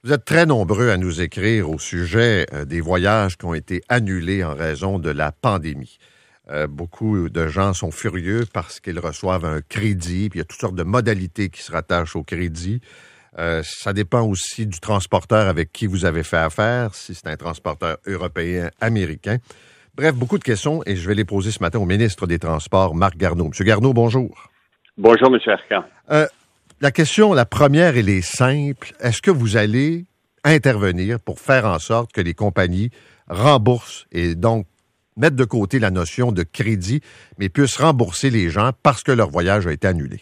Vous êtes très nombreux à nous écrire au sujet des voyages qui ont été annulés en raison de la pandémie. Beaucoup de gens sont furieux parce qu'ils reçoivent un crédit, puis il y a toutes sortes de modalités qui se rattachent au crédit. Ça dépend aussi du transporteur avec qui vous avez fait affaire, si c'est un transporteur européen, américain. Bref, beaucoup de questions et je vais les poser ce matin au ministre des Transports, Marc Garneau. Monsieur Garneau, bonjour. Bonjour, M. Arcan. La question, la première, elle est simple. Est-ce que vous allez intervenir pour faire en sorte que les compagnies remboursent et donc mettre de côté la notion de crédit, mais puissent rembourser les gens parce que leur voyage a été annulé?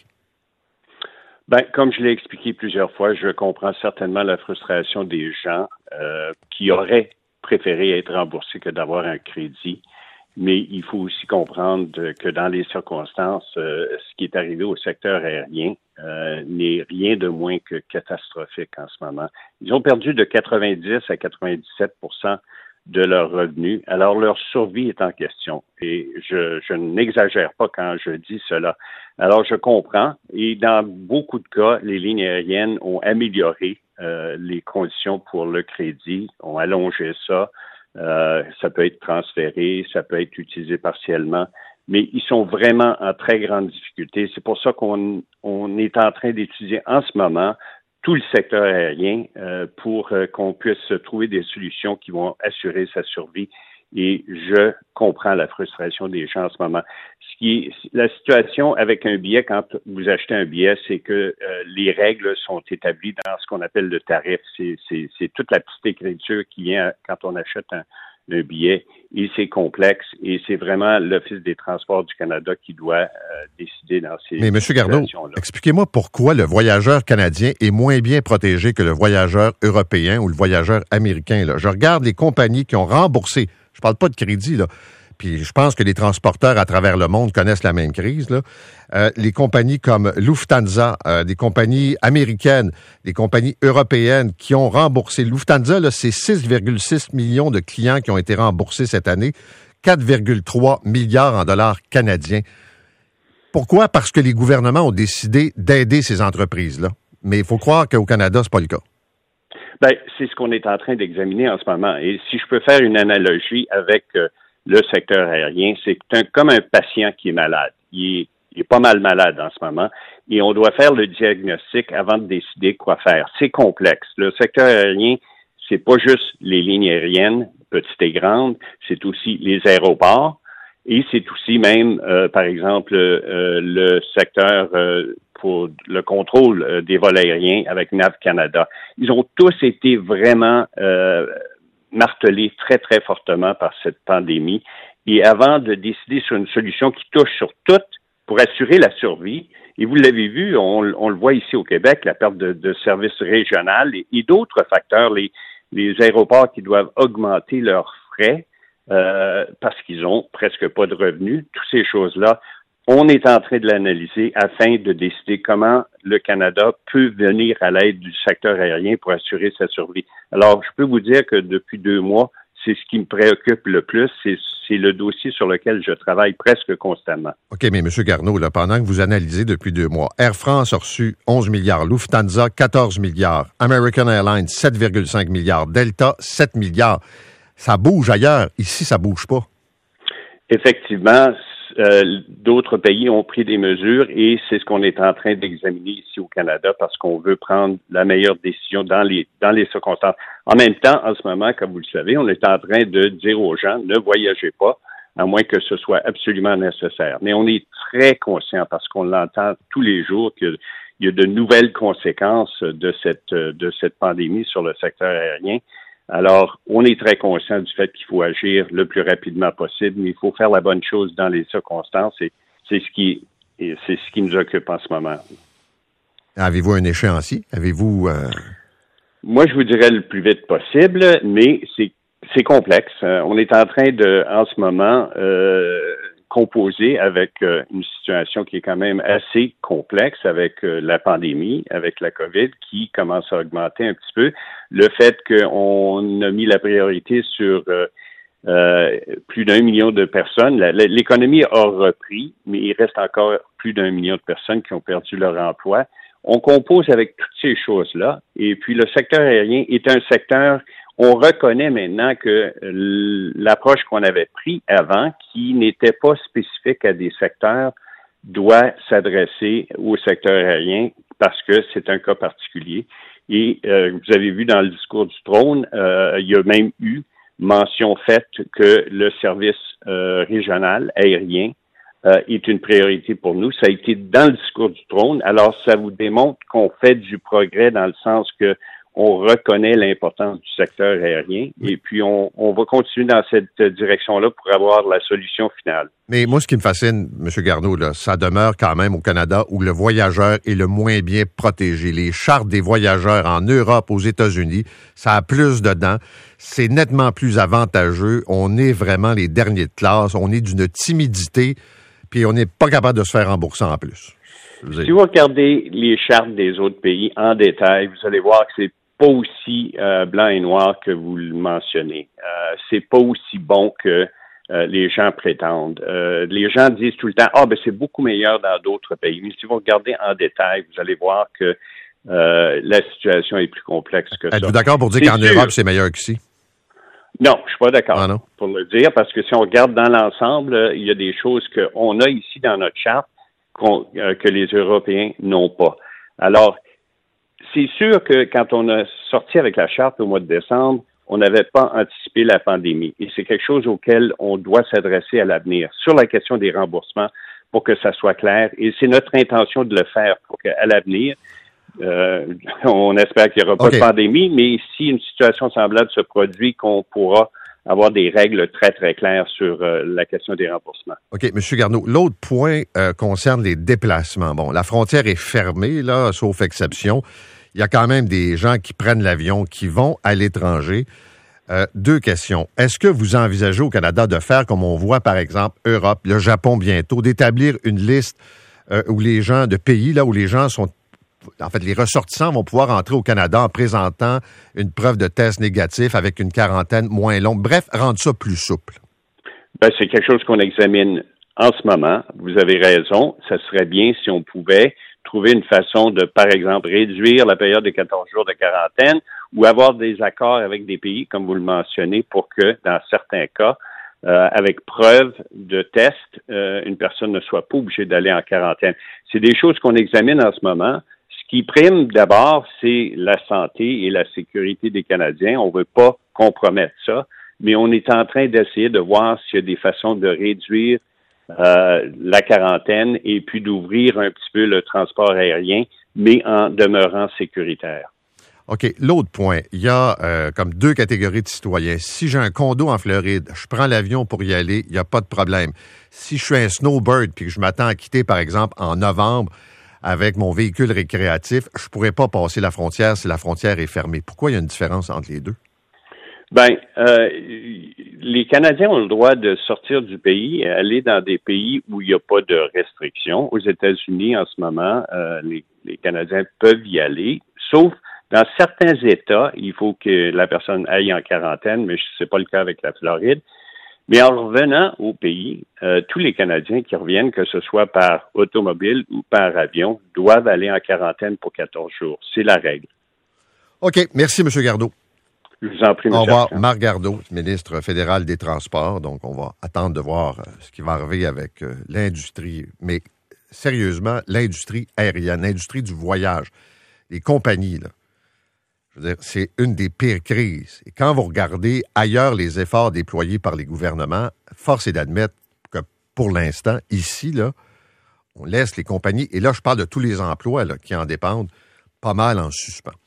Bien, comme je l'ai expliqué plusieurs fois, je comprends certainement la frustration des gens qui auraient préféré être remboursés que d'avoir un crédit. Mais il faut aussi comprendre que dans les circonstances, ce qui est arrivé au secteur aérien n'est rien de moins que catastrophique en ce moment. Ils ont perdu de 90 à 97 de leurs revenus. Alors, leur survie est en question. Et je n'exagère pas quand je dis cela. Alors, je comprends. Et dans beaucoup de cas, les lignes aériennes ont amélioré les conditions pour le crédit, ont allongé ça. Ça peut être transféré, ça peut être utilisé partiellement, mais ils sont vraiment en très grande difficulté. C'est pour ça qu'on est en train d'étudier en ce moment tout le secteur aérien pour qu'on puisse trouver des solutions qui vont assurer sa survie. Et je comprends la frustration des gens en ce moment. La situation avec un billet, quand vous achetez un billet, c'est que les règles sont établies dans ce qu'on appelle le tarif. C'est toute la petite écriture qui vient quand on achète un billet. Et c'est complexe. Et c'est vraiment l'Office des transports du Canada qui doit décider dans ces situations-là. Mais M. Garneau, expliquez-moi pourquoi le voyageur canadien est moins bien protégé que le voyageur européen ou le voyageur américain. Là. Je regarde les compagnies qui ont remboursé. Je parle pas de crédit, là. Puis je pense que les transporteurs à travers le monde connaissent la même crise, là. Les compagnies comme Lufthansa, des compagnies américaines, des compagnies européennes qui ont remboursé. Lufthansa, là, c'est 6,6 millions de clients qui ont été remboursés cette année, 4,3 milliards en dollars canadiens. Pourquoi? Parce que les gouvernements ont décidé d'aider ces entreprises-là. Mais il faut croire qu'au Canada, c'est pas le cas. Ben, c'est ce qu'on est en train d'examiner en ce moment. Et si je peux faire une analogie avec le secteur aérien, c'est comme un patient qui est malade. Il est pas mal malade en ce moment et on doit faire le diagnostic avant de décider quoi faire. C'est complexe. Le secteur aérien, c'est pas juste les lignes aériennes, petites et grandes, c'est aussi les aéroports et c'est aussi même, par exemple, le secteur pour le contrôle des vols aériens avec NAV Canada. Ils ont tous été vraiment martelés très, très fortement par cette pandémie. Et avant de décider sur une solution qui touche sur toutes pour assurer la survie, et vous l'avez vu, on le voit ici au Québec, la perte de services régional et d'autres facteurs, les aéroports qui doivent augmenter leurs frais parce qu'ils ont presque pas de revenus, toutes ces choses-là. On est en train de l'analyser afin de décider comment le Canada peut venir à l'aide du secteur aérien pour assurer sa survie. Alors, je peux vous dire que depuis 2 mois, c'est ce qui me préoccupe le plus. C'est le dossier sur lequel je travaille presque constamment. OK, mais M. Garneau, là, pendant que vous analysez depuis 2 mois, Air France a reçu 11 milliards, Lufthansa, 14 milliards, American Airlines, 7,5 milliards, Delta, 7 milliards. Ça bouge ailleurs. Ici, ça bouge pas. Effectivement, d'autres pays ont pris des mesures et c'est ce qu'on est en train d'examiner ici au Canada parce qu'on veut prendre la meilleure décision dans les circonstances. En même temps, en ce moment, comme vous le savez, on est en train de dire aux gens ne voyagez pas à moins que ce soit absolument nécessaire. Mais on est très conscient parce qu'on l'entend tous les jours qu'il y a de nouvelles conséquences de cette pandémie sur le secteur aérien. Alors, on est très conscient du fait qu'il faut agir le plus rapidement possible, mais il faut faire la bonne chose dans les circonstances et c'est ce qui nous occupe en ce moment. Avez-vous un échéancier? Avez-vous... Moi, je vous dirais le plus vite possible, mais c'est complexe. On est en train de, en ce moment, composer avec une situation qui est quand même assez complexe avec la pandémie, avec la COVID qui commence à augmenter un petit peu. Le fait qu'on a mis la priorité sur plus d'1 million de personnes. L'économie a repris, mais il reste encore plus d'1 million de personnes qui ont perdu leur emploi. On compose avec toutes ces choses-là. Et puis, le secteur aérien est un secteur, on reconnaît maintenant que l'approche qu'on avait prise avant, qui n'était pas spécifique à des secteurs, doit s'adresser au secteur aérien parce que c'est un cas particulier. Et vous avez vu dans le discours du trône, il y a même eu mention faite que le service régional aérien est une priorité pour nous. Ça a été dans le discours du trône. Alors, ça vous démontre qu'on fait du progrès dans le sens que on reconnaît l'importance du secteur aérien et puis on va continuer dans cette direction-là pour avoir la solution finale. Mais moi, ce qui me fascine, M. Garneau, là, ça demeure quand même au Canada où le voyageur est le moins bien protégé. Les chartes des voyageurs en Europe, aux États-Unis, ça a plus dedans. C'est nettement plus avantageux. On est vraiment les derniers de classe. On est d'une timidité, puis on n'est pas capable de se faire rembourser en plus. Si vous regardez les chartes des autres pays en détail, vous allez voir que c'est pas aussi blanc et noir que vous le mentionnez. C'est pas aussi bon que les gens prétendent. Les gens disent tout le temps, c'est beaucoup meilleur dans d'autres pays. Mais si vous regardez en détail, vous allez voir que la situation est plus complexe que ça. Êtes-vous d'accord pour dire qu'en Europe, c'est meilleur qu'ici? Non, je suis pas d'accord pour le dire, parce que si on regarde dans l'ensemble, il y a des choses qu'on a ici dans notre charte que les Européens n'ont pas. Alors, c'est sûr que quand on a sorti avec la charte au mois de décembre, on n'avait pas anticipé la pandémie. Et c'est quelque chose auquel on doit s'adresser à l'avenir. Sur la question des remboursements, pour que ça soit clair. Et c'est notre intention de le faire pour qu'à l'avenir, on espère qu'il n'y aura pas de pandémie, mais si une situation semblable se produit, qu'on pourra avoir des règles très, très claires sur la question des remboursements. OK, M. Garneau, l'autre point concerne les déplacements. Bon, la frontière est fermée, là, sauf exception. Il y a quand même des gens qui prennent l'avion, qui vont à l'étranger. Deux questions. Est-ce que vous envisagez au Canada de faire, comme on voit par exemple Europe, le Japon bientôt, d'établir une liste où les gens de pays, là où les gens sont, en fait, les ressortissants vont pouvoir entrer au Canada en présentant une preuve de test négatif avec une quarantaine moins longue. Bref, rendre ça plus souple. C'est quelque chose qu'on examine en ce moment. Vous avez raison. Ça serait bien si on pouvait trouver une façon de, par exemple, réduire la période de 14 jours de quarantaine ou avoir des accords avec des pays, comme vous le mentionnez, pour que, dans certains cas, avec preuve de test, une personne ne soit pas obligée d'aller en quarantaine. C'est des choses qu'on examine en ce moment. Ce qui prime d'abord, c'est la santé et la sécurité des Canadiens. On ne veut pas compromettre ça, mais on est en train d'essayer de voir s'il y a des façons de réduire la quarantaine et puis d'ouvrir un petit peu le transport aérien, mais en demeurant sécuritaire. OK. L'autre point, il y a comme deux catégories de citoyens. Si j'ai un condo en Floride, je prends l'avion pour y aller, il n'y a pas de problème. Si je suis un snowbird puis que je m'attends à quitter, par exemple, en novembre avec mon véhicule récréatif, je ne pourrais pas passer la frontière si la frontière est fermée. Pourquoi il y a une différence entre les deux? Les Canadiens ont le droit de sortir du pays, aller dans des pays où il n'y a pas de restrictions. Aux États-Unis, en ce moment, les Canadiens peuvent y aller, sauf dans certains États, il faut que la personne aille en quarantaine, mais ce n'est pas le cas avec la Floride. Mais en revenant au pays, tous les Canadiens qui reviennent, que ce soit par automobile ou par avion, doivent aller en quarantaine pour 14 jours. C'est la règle. OK. Merci, M. Garneau. Je vous en prie, M. Au revoir. Marc Garneau, ministre fédéral des Transports. Donc, on va attendre de voir ce qui va arriver avec l'industrie. Mais sérieusement, l'industrie aérienne, l'industrie du voyage, les compagnies, là, je veux dire, c'est une des pires crises. Et quand vous regardez ailleurs les efforts déployés par les gouvernements, force est d'admettre que pour l'instant, ici, là, on laisse les compagnies, et là, je parle de tous les emplois là, qui en dépendent, pas mal en suspens.